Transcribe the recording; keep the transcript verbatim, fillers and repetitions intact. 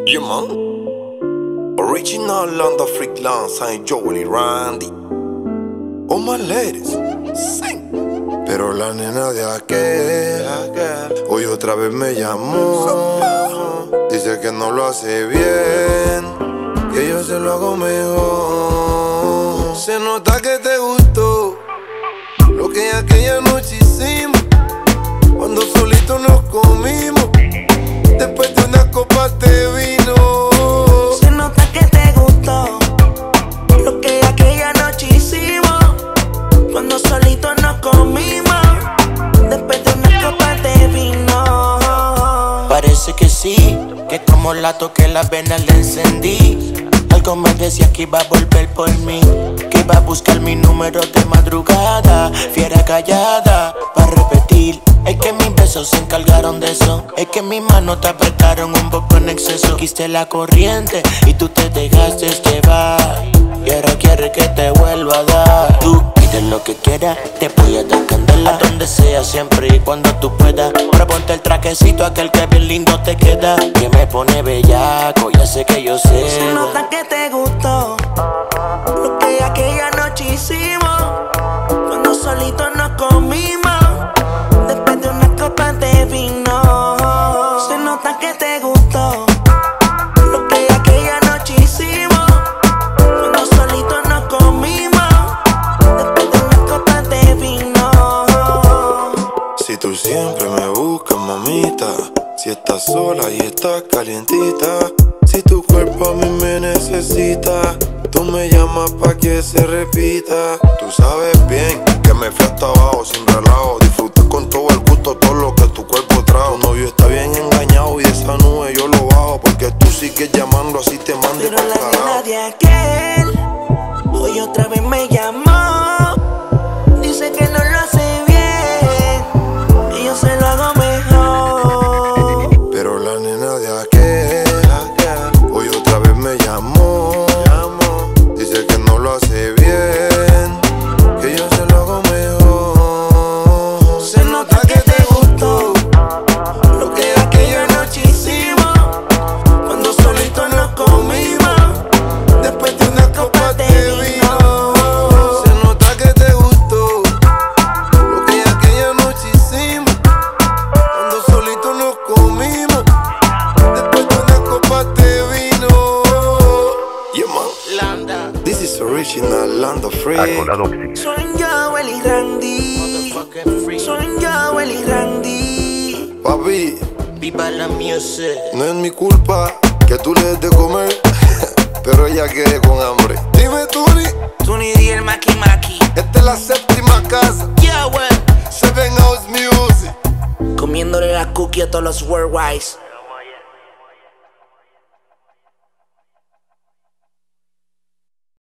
Yeah, man. Original Landa Freak Land, Saint Joel y Randy. Oh, my ladies, sing. Pero la nena de aquel, hoy otra vez me llamó. Dice que no lo hace bien, que yo se lo hago mejor. Se nota que te gustó lo que aquella noche hicimos, cuando solito nos comimos, después de una copa de vino. Se nota que te gustó lo que aquella noche hicimos, cuando solito nos comimos, después de una copa de vino. Parece que sí, que como la toqué las venas le encendí. Algo me decía que iba a volver por mí, que iba a buscar mi número de madrugada. Fiera callada, para repetir. Es que mis besos se encargaron de eso. Es que mis manos te apretaron un poco en exceso. Quiste la corriente y tú te dejaste llevar, y ahora quieres que te vuelva a dar. Tú pides lo que quieras, te voy a dar candela, a donde sea, siempre y cuando tú puedas. Pero ponte el trajecito aquel que bien lindo te queda, que me pone bellaco, ya sé que yo sé. Se nota que te gustó lo que aquella noche hicimos, cuando solito nos comimos, después de una copa de vino. Se nota que te gustó lo que aquella noche hicimos, cuando solito nos comimos, después de una copa de vino. Si tú siempre me buscas, mamita, si estás sola y estás calientita, si tu cuerpo a mí me necesita, tú me llamas pa' que se repita. Tú sabes bien que me fui hasta abajo sin relajo, disfruté con todo el gusto todo lo que tu cuerpo trajo. Tu novio está bien engañado y de esa nube yo lo bajo, porque tú sigues llamando así te mande Pero pa' la carajo. nena de aquel hoy otra vez me llamó, dice que no lo hace bien, y yo se lo hago mejor. Pero la nena de aquel hoy otra vez me llamó, dice que no lo hace bien, que yo se lo hago mejor. Se nota que te gustó lo que aquella noche hicimos, cuando solito nos comimos, después de una copa de vino. Se nota que te gustó lo que aquella noche hicimos, cuando solito nos comimos, después de una copa de vino. Yeah, man. Landa, This is original Landa Freak. Soy Joel y Randy, fucking free. soy Joel y Randy. Papi, Viva la music. no es mi culpa que tú le des de comer, pero ella quede con hambre. Dime, Tuni, Tú ni di el maki maki. esta es la séptima casa, Yeah, well. Seven House Music. Comiéndole la cookie a todos los worldwide.